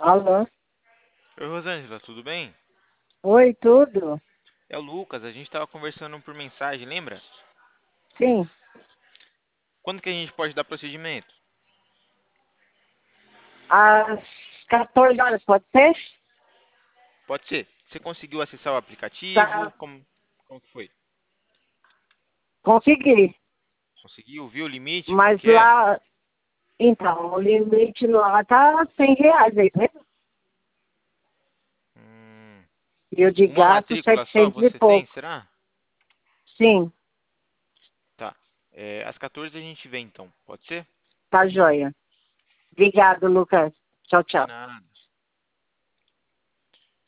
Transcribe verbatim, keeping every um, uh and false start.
Alô? Oi, Rosângela, tudo bem? Oi, tudo? É o Lucas, a gente estava conversando por mensagem, lembra? Sim. Quando que a gente pode dar procedimento? Às quatorze horas, pode ser? Pode ser. Você conseguiu acessar o aplicativo? Tá. Como, como que foi? Consegui. Conseguiu? Viu o limite? Qual Mas que é? lá, então, o limite lá tá cem reais aí, né? Hum, E eu de uma gasto matrícula só setecentos e você tem, pouco. será? Sim, Tá. É, às quatorze a gente vem então, pode ser? tá joia. Obrigado, Lucas. Tchau, De tchau. nada.